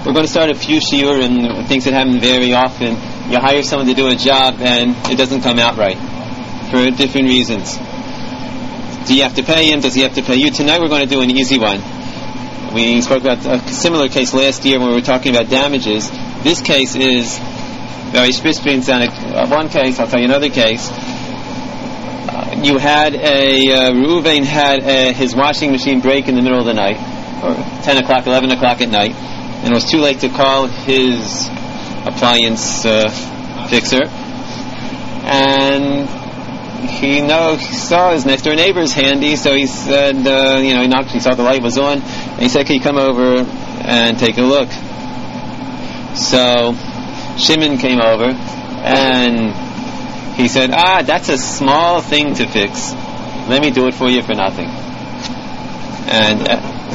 We're going to start a few shiurim, things that happen very often. You hire someone to do a job and it doesn't come out right for different reasons. Do you have to pay him? Does he have to pay you? Tonight we're going to do an easy one. We spoke about a similar case last year when we were talking about damages. This case is very specific. One case, I'll tell you another case. You had Reuven had his washing machine break in the middle of the night, or 10 o'clock, 11 o'clock at night, and it was too late to call his appliance fixer. And he saw his next door neighbor's handy, so he said, he knocked, he saw the light was on, and he said, can you come over and take a look? So Shimon came over, and he said, that's a small thing to fix. Let me do it for you for nothing. And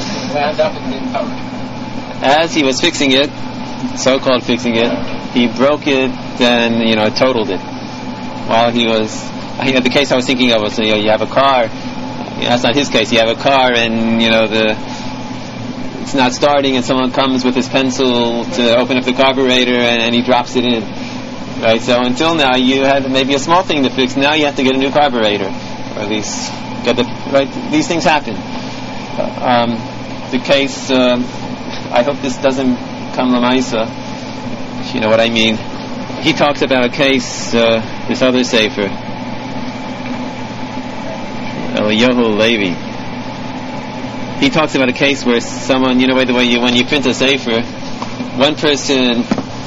as he was fixing it, so-called fixing it, he broke it and, totaled it. While the case I was thinking of was, you have a car, that's not his case, you have a car and, it's not starting and someone comes with his pencil to open up the carburetor and he drops it in. Right, so until now you had maybe a small thing to fix. Now you have to get a new carburetor, or at least these things happen. The case, I hope this doesn't come lamaisa, if you know what I mean. He talks about a case, this other sefer, Eliyahu Levi. He talks about a case where someone, when you print a sefer, one person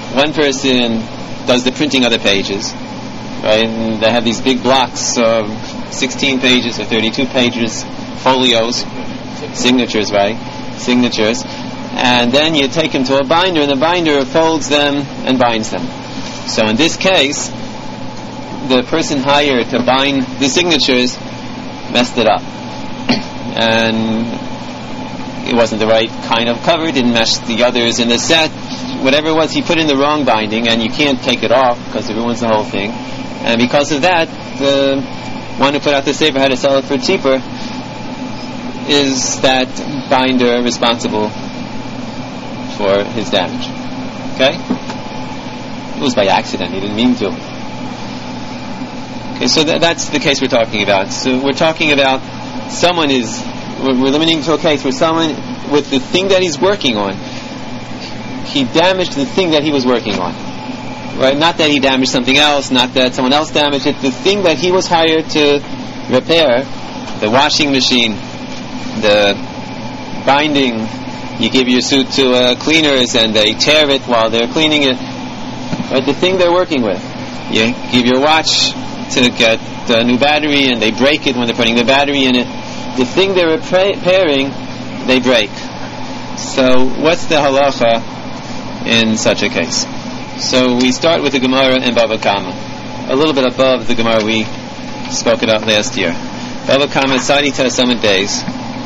does the printing of the pages, right? And they have these big blocks of 16 pages or 32 pages, folios, signatures, right? Signatures. And then you take them to a binder, and the binder folds them and binds them. So in this case, the person hired to bind the signatures messed it up. And it wasn't the right kind of cover, didn't match the others in the set. Whatever it was, he put in the wrong binding, and you can't take it off because it ruins the whole thing. And because of that, the one who put out the sefer had to sell it for cheaper. Is that binder responsible for his damage? Okay? It was by accident, he didn't mean to. Okay, so that's the case we're talking about. So we're talking about we're limiting to a case where someone, with the thing that he's working on, he damaged the thing that he was working on. Right? Not that he damaged something else, not that someone else damaged it. The thing that he was hired to repair, the washing machine, the binding, you give your suit to cleaners and they tear it while they're cleaning it. Right? The thing they're working with. You give your watch to get a new battery and they break it when they're putting the battery in it. The thing they're repairing, they break. So what's the halacha in such a case? So we start with the Gemara in Bava Kama, a little bit above the Gemara we spoke about last year. Bava Kama, citing to some days,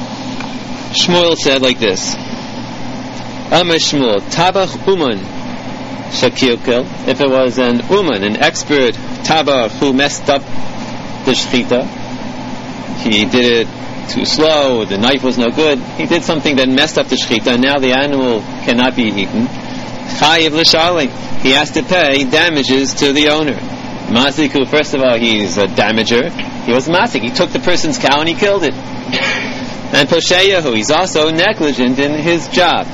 Shmuel said like this: Amar Shmuel, Tabach Uman Shakilkel. If it was an Uman, an expert Tabach who messed up the shechita, he did it too slow, the knife was no good, he did something that messed up the shechita, and now the animal cannot be eaten. Chayiv l'shalim, he has to pay damages to the owner. Masiku, first of all, he's a damager. He was masik, he took the person's cow and he killed it. And posheyahu, he's also negligent in his job.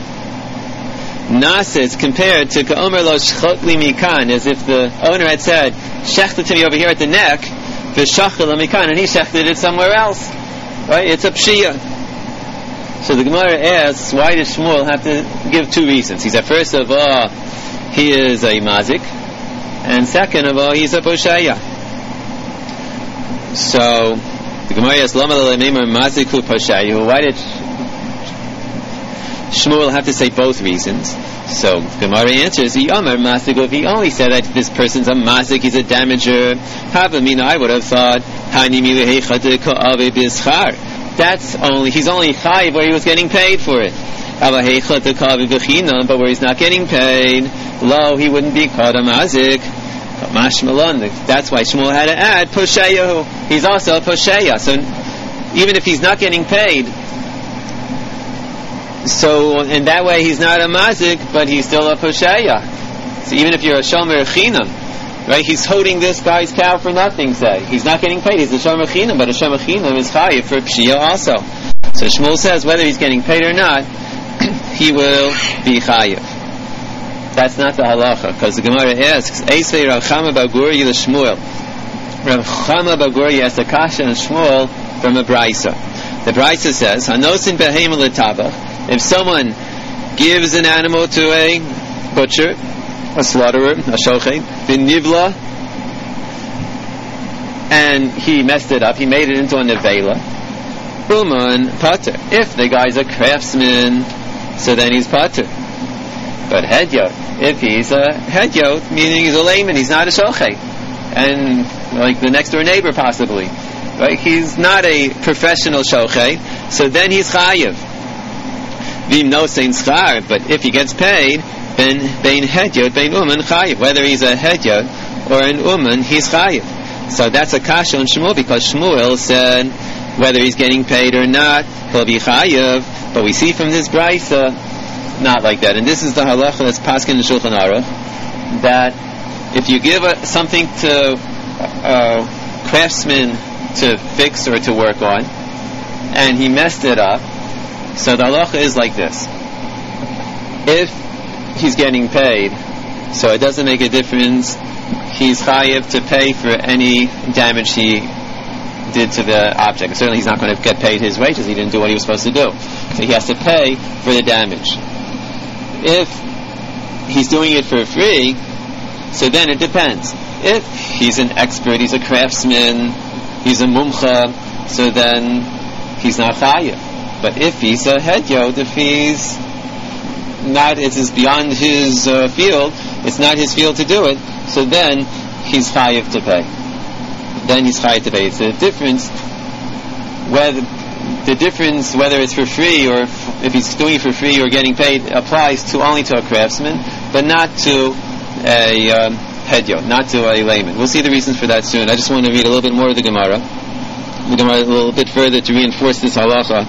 Nasa is compared to ka'omer lo shchot li mikan, as if the owner had said, shechted to me over here at the neck, v'shachel lo mikan, and he shechted it somewhere else. Right? It's a pshiyah. So the Gemara asks, why does Shmuel have to give two reasons? He said, first of all, he is a mazik, and second of all, he's a posheya. So the Gemara asks, lama l'leimer maziku posheya. Why did Shmuel have to say both reasons? So the Gemara answers, he only said that this person's a mazik, he's a damager. I would have thought, that's he's only chayiv where he was getting paid for it. But where he's not getting paid, he wouldn't be called a mazik. That's why Shmuel had to add posheyahu. He's also a posheya. So even if he's not getting paid, So in that way he's not a mazik, but he's still a posheya. So even if you're a shomer chinam, right, he's holding this guy's cow for nothing, say. He's not getting paid, he's a shomer chinam, but a shomer chinam is chayiv for pshia also. So Shmuel says whether he's getting paid or not, he will be chayiv. That's not the halacha, because the Gemara asks, Eisvei Rav Chama bar Gurya l'Shmuel. Rav Chama bar Gurya asked a kasha and Shmuel from a brisa. The brisa says, Hanosin behema l'tabach. If someone gives an animal to a butcher, a slaughterer, a shochet, v'nivla, and he messed it up, he made it into a nevela, uman pater. If the guy's a craftsman, so then he's pater. But hedyot, if he's a hedyot, meaning he's a layman, he's not a shochet, and like the next door neighbor possibly, right? He's not a professional shochet, so then he's chayiv. Vim no sein schar, but if he gets paid, then bein hedyot, bein uman chayiv. Whether he's a hedyot or an uman, he's chayiv. So that's a kasha on Shmuel, because Shmuel said whether he's getting paid or not, he'll be chayiv. But we see from this brisa, not like that. And this is the halacha that's paskin in Shulchan Aruch, that if you give something to a craftsman to fix or to work on, and he messed it up, so the halacha is like this. If he's getting paid, so it doesn't make a difference, he's chayiv to pay for any damage he did to the object. Certainly he's not going to get paid his wages, he didn't do what he was supposed to do. So he has to pay for the damage. If he's doing it for free, so then it depends. If he's an expert, he's a craftsman, he's a mumcha, so then he's not chayiv. But if he's a hedyot, if he's not, it is beyond his field, it's not his field to do it, so then he's chayiv to pay. Then he's chayiv to pay. It's a difference whether it's for free or if he's doing it for free or getting paid applies to only to a craftsman, but not to a hedyot, not to a layman. We'll see the reasons for that soon. I just want to read a little bit more of the Gemara a little bit further to reinforce this halacha.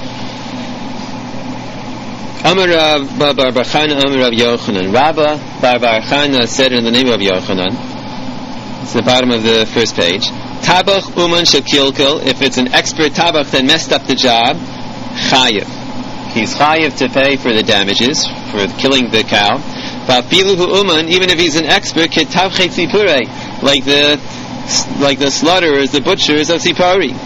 Amar Rav bar bar Chana Amar Rav Yochanan. Rabba bar bar Chana said in the name of Yochanan, it's the bottom of the first page, Tabach uman shekilkel, if it's an expert tabach that messed up the job, chayiv. He's chayiv to pay for the damages, for killing the cow. Vafiluhu uman, even if he's an expert, ketavchet sipurei, like the slaughterers, the butchers of Sipari.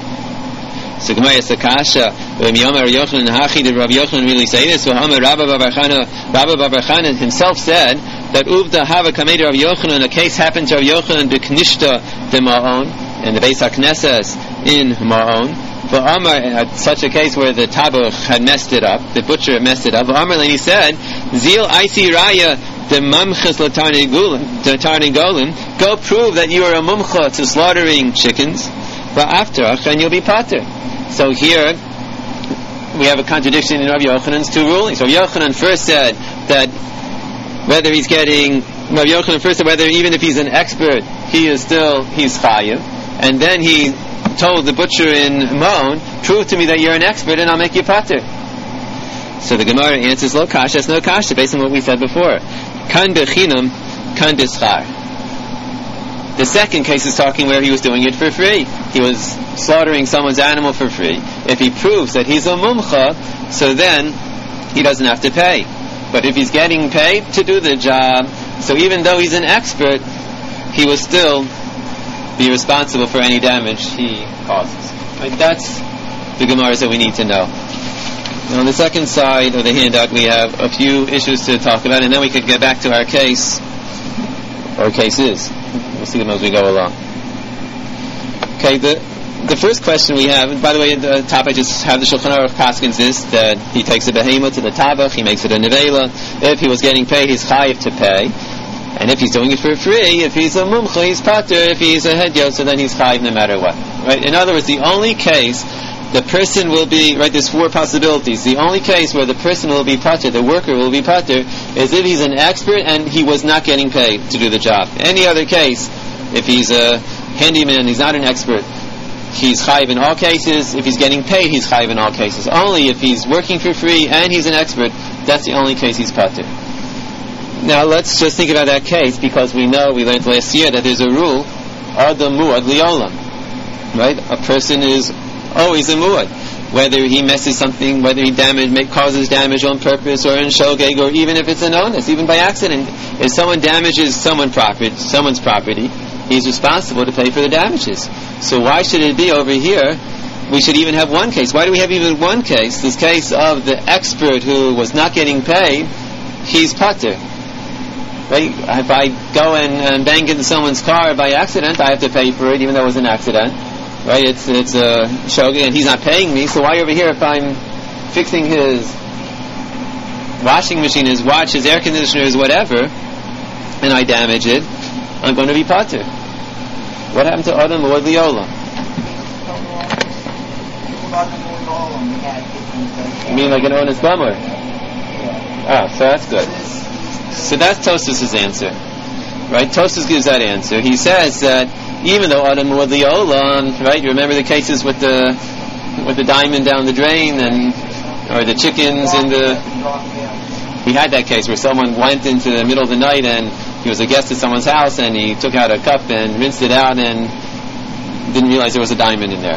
So Gemara Sakasha, when Yomar Yochanan Hachi, did Rabbi Yochanan really say this? So Rabbi bar Chana himself said that Uvda Hava Kamed Rabbi Yochanan, a case happened to Rabbi Yochanan B'Knishta de Ma'on, in the Beis HaKnesses in Ma'on. For Amar, such a case where the tabuch had messed it up, the butcher had messed it up. Amar, and he said, Zil Aisi Raya the Mamchas Latarnigolim, go prove that you are a mumcha to slaughtering chickens, but after, and you'll be pater. So here we have a contradiction in Rabbi Yochanan's two rulings. Rabbi Yochanan first said that whether even if he's an expert, he's chayiv, and then he told the butcher in Mon, prove to me that you're an expert and I'll make you pater. So the Gemara answers, lo kasha, it's no kasha, based on what we said before. Kan bechinam, kan deschar. The second case is talking where he was doing it for free. He was slaughtering someone's animal for free. If he proves that he's a mumcha, so then he doesn't have to pay. But if he's getting paid to do the job, so even though he's an expert, he will still be responsible for any damage he causes. Right? That's the Gemaras that we need to know. Now, on the second side of the handout, we have a few issues to talk about, and then we could get back to our case, or cases. We'll see them as we go along. Okay, the first question we have, and by the way, at the top I just have the Shulchan Aruch Paskins is that he takes a behema to the tabach, he makes it a nevela. If he was getting paid, he's chayiv to pay. And if he's doing it for free, if he's a mumcha, he's pater. If he's a hedyot, so then he's chayiv no matter what. Right? In other words, the only case the person will be, right, there's four possibilities. The only case where the person will be pater, the worker will be pater, is if he's an expert and he was not getting paid to do the job. Any other case, if he's a handyman, he's not an expert, he's chayiv in all cases. If he's getting paid, he's chayiv in all cases. Only if he's working for free and he's an expert, that's the only case he's patur. Now let's just think about that case, because we learned last year that there's a rule, Adam mu'ad liolam, right? A person is always a mu'ad, whether he messes something, whether he causes damage on purpose or in shogeg, or even if it's an onus, even by accident. If someone damages someone's property, he's responsible to pay for the damages. So why should it be over here we should even have one case? Why do we have even one case? This case of the expert who was not getting paid, he's patur. Right? If I go and bang into someone's car by accident, I have to pay for it, even though it was an accident. Right? It's a shogeg, and he's not paying me. So why over here, if I'm fixing his washing machine, his watch, his air conditioner, his whatever, and I damage it, I'm going to be patur? What happened to Adam Mu'ad Liolam? You mean like an honest bummer? So that's good. So that's Tosfos' answer, right? Tosfos gives that answer. He says that even though Adam Mu'ad Liolam, right? You remember the cases with the diamond down the drain, or the chickens in the. We had that case where someone went into the middle of the night and he was a guest at someone's house, and he took out a cup and rinsed it out and didn't realize there was a diamond in there.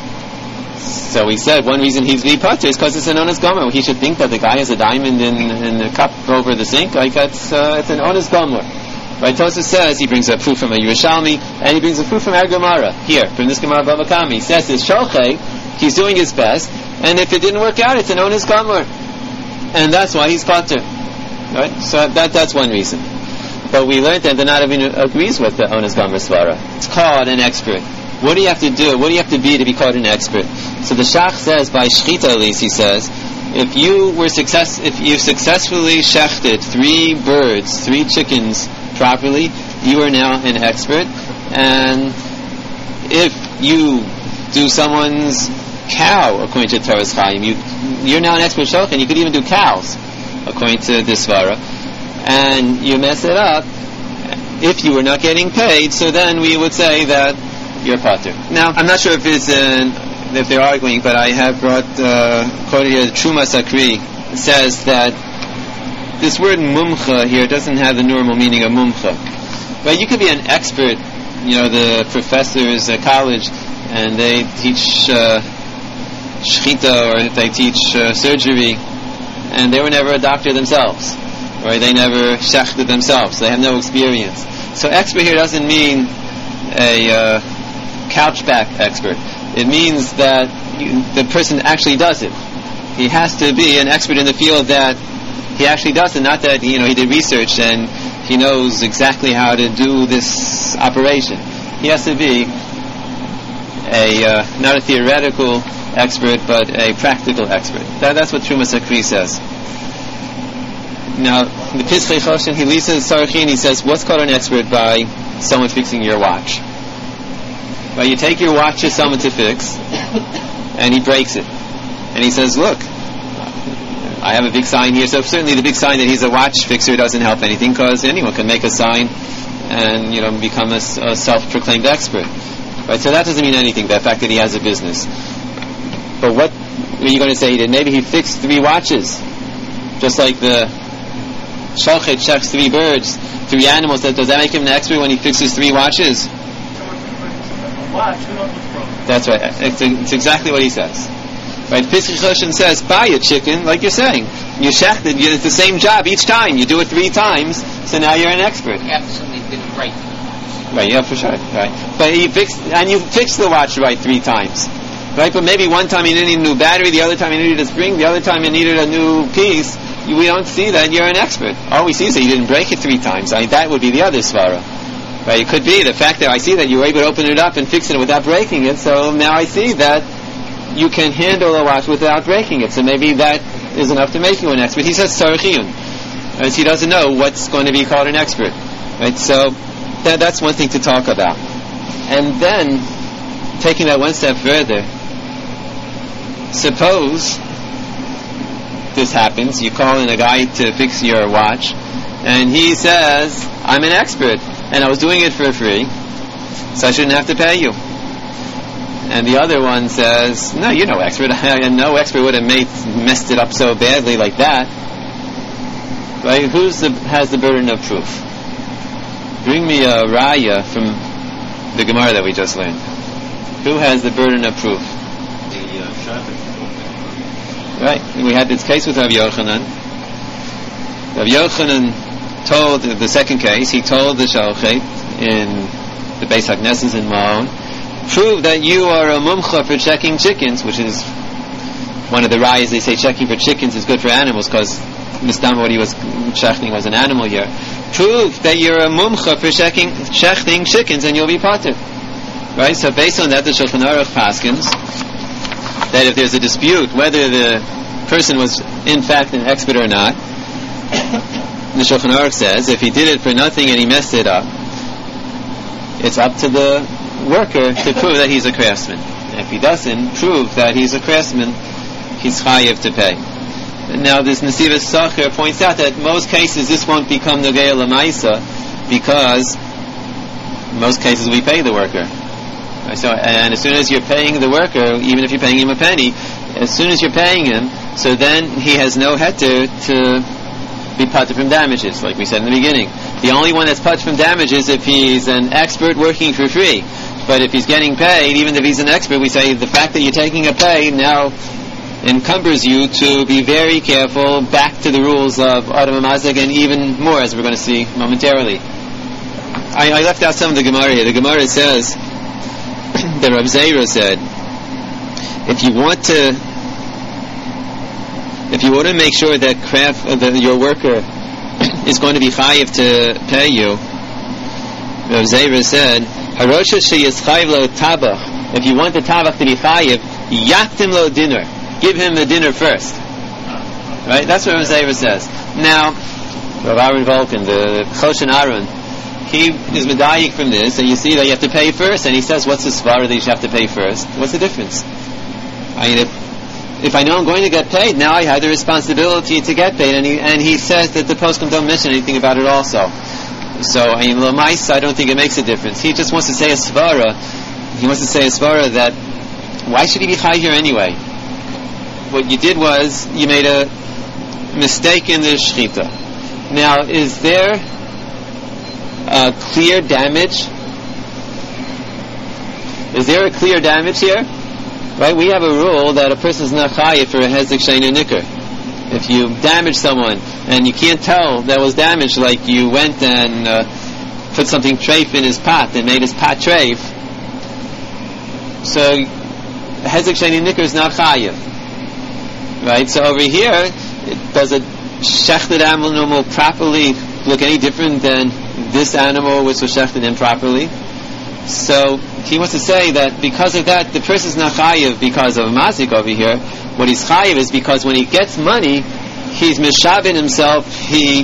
So he said one reason he's be patur is because it's an honest gomer. He should think that the guy has a diamond in the cup over the sink. Like it's an honest gomer. Right? Tosfos says, he brings a proof from a Yerushalmi, and he brings a proof from our Gemara here, from this Gemara Bava Kama. He says it's shochay, he's doing his best, and if it didn't work out, it's an honest gomer, and that's why he's patur. Right? So that's one reason. But we learned that the Nadav agrees with the honest gomer svara. It's called an expert. What do you have to do? What do you have to be called an expert? So the Shach says, by Shechita at least, he says, if you successfully shechted 3 chickens properly, you are now an expert. And if you do someone's cow, according to Torah's Chaim, you're now an expert shochet, and you could even do cows, according to this svara. And you mess it up, if you were not getting paid, so then we would say that you're patur. Now, I'm not sure if they're arguing, but I have brought quoted here, Truma Sakri says that this word mumcha here doesn't have the normal meaning of mumcha. But you could be an expert, the professors at college, and they teach shechita, or they teach surgery, and they were never a doctor themselves, or they never shechted themselves. They have no experience. So expert here doesn't mean a couchback expert. It means that the person actually does it. He has to be an expert in the field that he actually does it, not that he did research and he knows exactly how to do this operation. He has to be not a theoretical expert, but a practical expert. That's what Truma Sakri says. Now, the Pischei Choshen, he leads to the Sarachin, he says, what's called an expert? By someone fixing your watch. But you take your watch to someone to fix, and he breaks it. And he says, look, I have a big sign here. So certainly the big sign that he's a watch fixer doesn't help anything, because anyone can make a sign and become a self-proclaimed expert. Right? So that doesn't mean anything, the fact that he has a business. But what are you going to say he did? Maybe he fixed 3 watches. Just like the shochet checks 3 birds, 3 animals. Does that make him an expert when he fixes 3 watches? That's right. It's exactly what he says. Right? Pischei Choshen says, buy a chicken, like you're saying. You shechted, it's the same job each time. You do it 3 times, so now you're an expert. You absolutely did it right. Right, yeah, for sure. Right. But you fixed the watch right 3 times. Right? But maybe one time you need a new battery, the other time you needed a spring, the other time you needed a new piece. We don't see that you're an expert. All we see is that you didn't break it 3 times. That would be the other svara. Right? It could be the fact that I see that you were able to open it up and fix it without breaking it, so now I see that you can handle a watch without breaking it. So maybe that is enough to make you an expert. He says Sarachiyun. Right? He doesn't know what's going to be called an expert. Right? So that's one thing to talk about. And then, taking that one step further, suppose this happens, you call in a guy to fix your watch, and he says, I'm an expert, and I was doing it for free, so I shouldn't have to pay you. And the other one says, no, you're no expert. No expert would have messed it up so badly like that. Right? Has the burden of proof? Bring me a raya from the Gemara that we just learned. Who has the burden of proof? Right. We had this case with Rav Yochanan. Rav Yochanan told, the second case, he told the Shalchet in the Beis HaKnesses in Ma'on, prove that you are a mumcha for checking chickens, which is one of the rayas. They say checking for chickens is good for animals because Mistam, what he was checking was an animal here. Prove that you're a mumcha for checking chickens and you'll be patur. Right? So based on that, the Shulchan Aruch paskins that if there's a dispute whether the person was in fact an expert or not, the Shulchan Aruch says if he did it for nothing and he messed it up, it's up to the worker to prove that he's a craftsman. If he doesn't prove that he's a craftsman, he's chayiv to pay. Now this Nesivos Sacher points out that in most cases this won't become Nogea L'Maisa because in most cases we pay the worker. So, and as soon as you're paying the worker, even if you're paying him a penny, as soon as you're paying him, so then he has no heter to be patur from damages, like we said in the beginning. The only one that's patur from damages if he's an expert working for free. But if he's getting paid, even if he's an expert, we say the fact that you're taking a pay now encumbers you to be very careful, back to the rules of Adam Mazag, and even more, as we're going to see momentarily. I left out some of the Gemara here. The Gemara says that Rav Zera said, if you want to make sure that your worker is going to be chayiv to pay you, Rav Zera said, Harosha sheyischayv lo tabach. If you want the tabach to be chayiv, yaktim lo dinner. Give him the dinner first. Right? That's what Rav Zera says. Now, Rav Aaron Volkin, the Choshen Aaron, he is medayik from this, and you see that you have to pay first, and he says, what's the svara that you have to pay first? What's the difference? I mean, if I know I'm going to get paid, now I have the responsibility to get paid, and he says that the poskim don't mention anything about it also. So, I mean, l'maisa, I don't think it makes a difference. He just wants to say a svara. He wants to say a svara that, why should he be high here anyway? What you did was, you made a mistake in the shechita. Now, is there clear damage? Is there a clear damage here? Right? We have a rule that a person is not chayiv for a hezek sheina nikar. If you damage someone and you can't tell that was damaged, like you went and put something treif in his pot and made his pot treif, so hezek sheina nikar is not chayiv. Right? So over here, does a shechted animal properly look any different than this animal which was shechted improperly? So he wants to say that because of that, the person is not chayiv because of mazik over here. What he's chayiv is because when he gets money, he's mishabin himself. He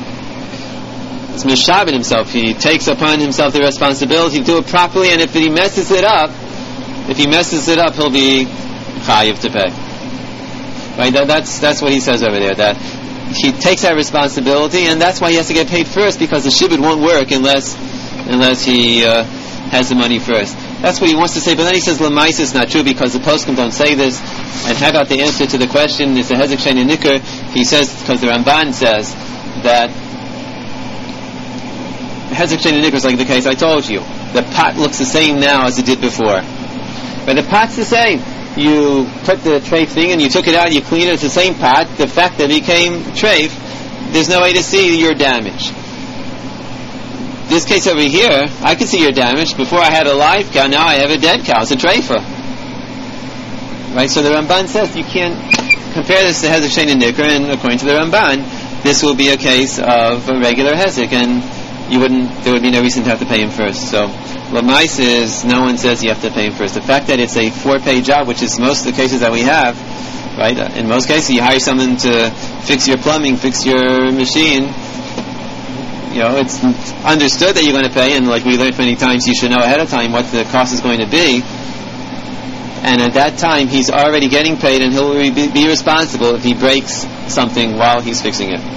takes upon himself the responsibility to do it properly. And if he messes it up, he'll be chayiv to pay. Right? That's what he says over there. That he takes that responsibility, and that's why he has to get paid first, because the shibud won't work unless he has the money first. That's what he wants to say. But then he says l'maisa is not true because the poskim don't say this. And how about the answer to the question? Is the hezek sheina nikar? He says because the Ramban says that hezek sheina nikar is like the case I told you. The pot looks the same now as it did before, but the pot's the same. You put the treif thing and you took it out, you clean it, it's the same pot. The fact that it became treif, there's no way to see your damage. This case over here, I can see your damage. Before I had a live cow, now I have a dead cow. It's a treifa. Right? So the Ramban says you can't compare this to hezek sheina nikar, and according to the Ramban, this will be a case of a regular hezek, and there would be no reason to have to pay him first. So l'mais is, no one says you have to pay him first. The fact that it's a 4-pay job, which is most of the cases that we have, right? In most cases, you hire someone to fix your plumbing, fix your machine. You know, it's understood that you're going to pay, and like we learned many times, you should know ahead of time what the cost is going to be. And at that time, he's already getting paid, and he'll be responsible if he breaks something while he's fixing it.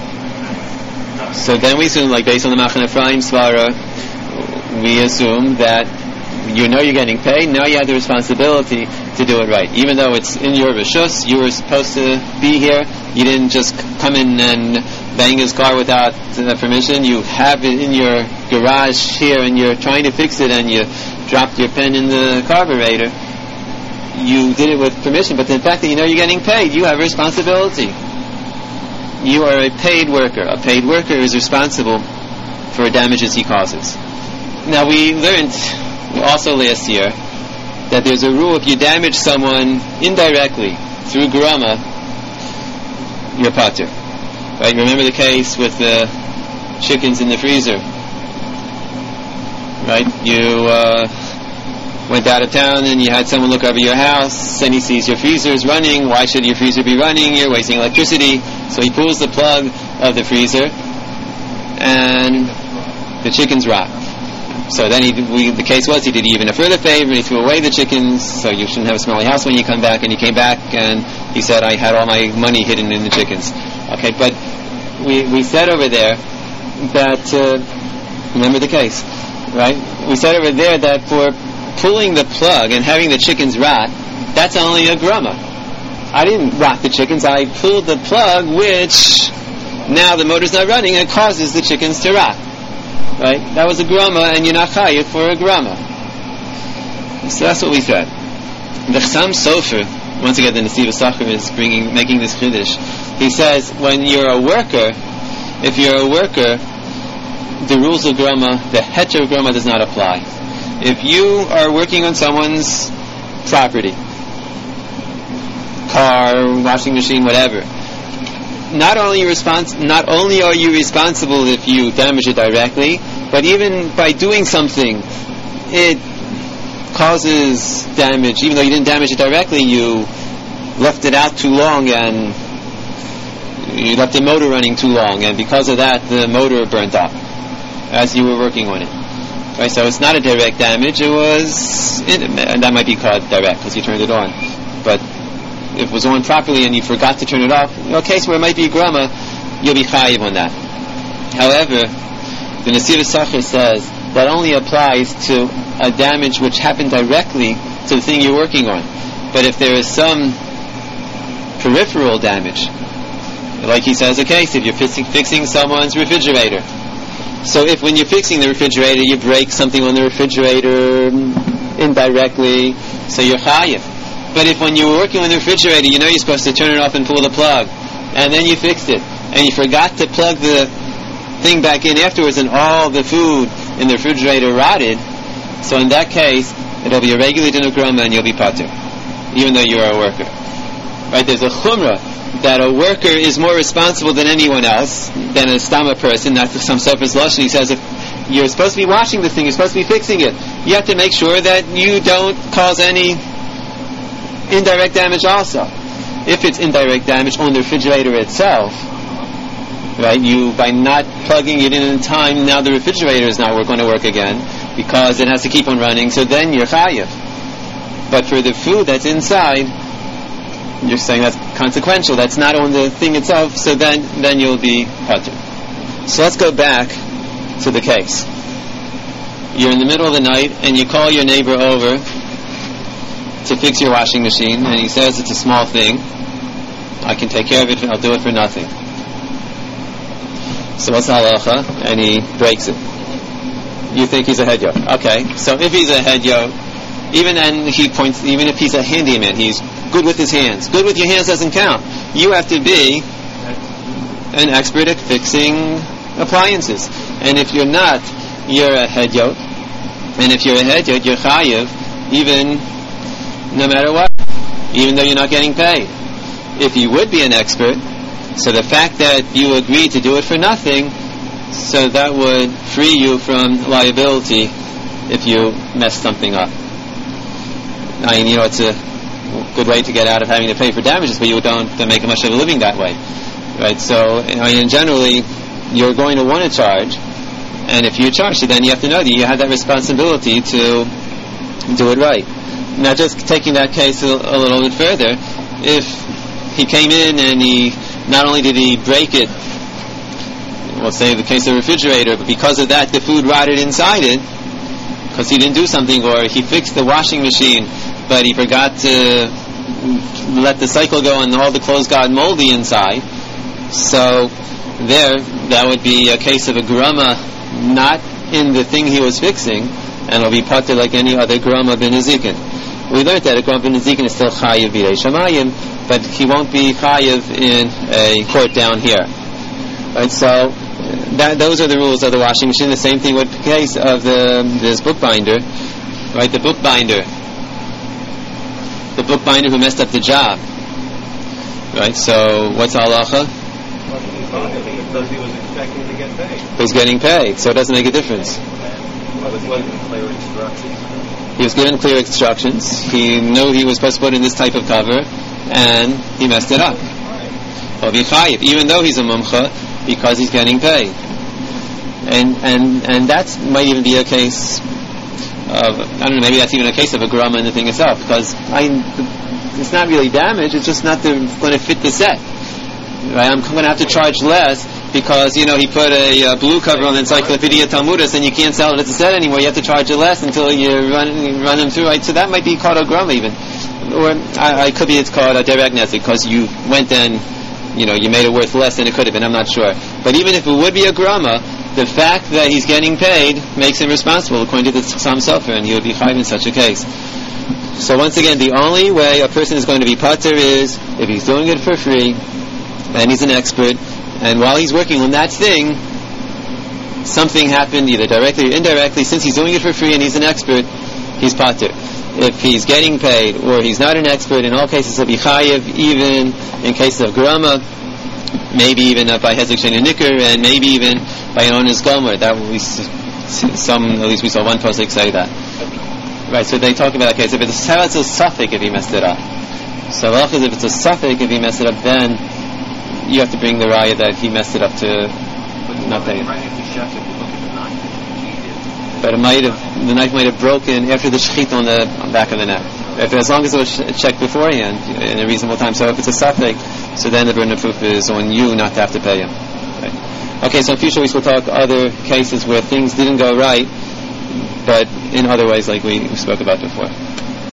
So then we assume, like based on the Machan Ephraim Svara, we assume that you know you're getting paid. Now you have the responsibility to do it right. Even though it's in your reshus, you were supposed to be here. You didn't just come in and bang his car without permission. You have it in your garage here, and you're trying to fix it, and you dropped your pen in the carburetor. You did it with permission, but the fact that you know you're getting paid, you have a responsibility. You are a paid worker. A paid worker is responsible for damages he causes. Now, we learned also last year that there's a rule: if you damage someone indirectly through grama, you're patur. Right? Remember the case with the chickens in the freezer. Right? You went out of town and you had someone look over your house, and he sees your freezer is running. Why should your freezer be running? You're wasting electricity. So he pulls the plug of the freezer, and the chickens rot. So then the case was he did even a further favor, and he threw away the chickens, so you shouldn't have a smelly house when you come back. And he came back and he said, I had all my money hidden in the chickens. Okay, but we said over there that, remember the case, right? We said over there that for pulling the plug and having the chickens rot, that's only a grama. I didn't rot the chickens, I pulled the plug, which now the motor's not running, and it causes the chickens to rot. Right? That was a grama, and you're not chayiv for a grama. So that's what we said. The Chassam Sofer, once again the Nesiv Sacher is making this chiddush. He says, when you're a worker, if you're a worker, the rules of grama, the heter of grama does not apply. If you are working on someone's property, car, washing machine, whatever, not only are you responsible if you damage it directly, but even by doing something, it causes damage. Even though you didn't damage it directly, you left it out too long, and you left the motor running too long, and because of that, the motor burnt up as you were working on it. Right, so it's not a direct damage. It was, and that might be called direct because you turned it on, but if it was on properly and you forgot to turn it off, in a case where it might be grama, you'll be chayiv on that. However, the Nesiv Sacher says that only applies to a damage which happened directly to the thing you're working on. But if there is some peripheral damage, like he says, a case if you're fixing someone's refrigerator. So if when you're fixing the refrigerator you break something on the refrigerator indirectly, so you're chayiv. But if when you were working on the refrigerator, you know you're supposed to turn it off and pull the plug, and then you fixed it, and you forgot to plug the thing back in afterwards, and all the food in the refrigerator rotted, so in that case, it'll be a regular din of grama, and you'll be patur, even though you're a worker. Right? There's a chumrah that a worker is more responsible than anyone else, than a stama person. That's some Sofer's lashon. He says if you're supposed to be washing the thing, you're supposed to be fixing it, you have to make sure that you don't cause any indirect damage also. If it's indirect damage on the refrigerator itself, right, you, by not plugging it in time, now the refrigerator is not going to work again because it has to keep on running, so then you're chayiv. But for the food that's inside, you're saying that's consequential, that's not on the thing itself, so then you'll be patur. So let's go back to the case. You're in the middle of the night and you call your neighbor over to fix your washing machine, and he says it's a small thing, I can take care of it, I'll do it for nothing. So what's the halacha? And he breaks it. You think he's a hedyo. Okay, so if he's a hedyo, even if he's a handyman, he's good with his hands. Good with your hands doesn't count. You have to be an expert at fixing appliances. And if you're not, you're a hedyot. And if you're a hedyot, you're chayiv, even no matter what, even though you're not getting paid. If you would be an expert, so the fact that you agreed to do it for nothing, so that would free you from liability if you mess something up. I mean, it's a good way to get out of having to pay for damages, but you don't make much of a living that way, right? So, generally, you're going to want to charge, and if you charge, then you have to know that you have that responsibility to do it right. Now, just taking that case a little bit further, if he came in and not only did he break it, we'll say the case of the refrigerator, but because of that the food rotted inside it, because he didn't do something, or he fixed the washing machine, but he forgot to let the cycle go and all the clothes got moldy inside. So that would be a case of a grama not in the thing he was fixing, and it'll be pater like any other grama b'nezikin. We learned that a grama b'nezikin is still chayiv b'rei shamayim, but he won't be chayiv in a court down here. Right, so those are the rules of the washing machine. The same thing with the case of this bookbinder, right? The bookbinder who messed up the job, right? So what's halacha? Because he was expecting to get paid. He's getting paid, so it doesn't make a difference. He was given clear instructions. He knew he was supposed to put in this type of cover, and he messed it up. He'll be chayiv, even though he's a mumcha, because he's getting paid. And that might even be a case of, I don't know, maybe that's even a case of a grama in the thing itself, because it's not really damage, it's just not going to fit the set. Right? I'm going to have to charge less because, he put a blue cover on the Encyclopedia Talmudis, and you can't sell it as a set anymore. You have to charge it less until you run them through. Right? So that might be called a grama even. Or could be it's called a derek nezik, because you went and you made it worth less than it could have been. I'm not sure. But even if it would be a grama, the fact that he's getting paid makes him responsible according to the Chassam Sofer, and he would be chayiv in such a case. So once again, the only way a person is going to be pater is if he's doing it for free and he's an expert, and while he's working on that thing, something happened either directly or indirectly. Since he's doing it for free and he's an expert, he's pater. If he's getting paid or he's not an expert, in all cases he'll be chayiv, even in cases of grama, maybe even by hezek shein nikar, and maybe even by an honest gomer. That at least we saw one posek say that. Right, so they talk about that case. If it's a suffix, if he messed it up. So if it's a suffix, if he messed it up, then you have to bring the raya that he messed it up to not pay it. But the knife might have broken after the shechit on the back of the neck. As long as it was checked beforehand in a reasonable time. So if it's a suffix, so then the burden of proof is on you not to have to pay him. Right. Okay, so in future we will talk other cases where things didn't go right, but in other ways like we spoke about before.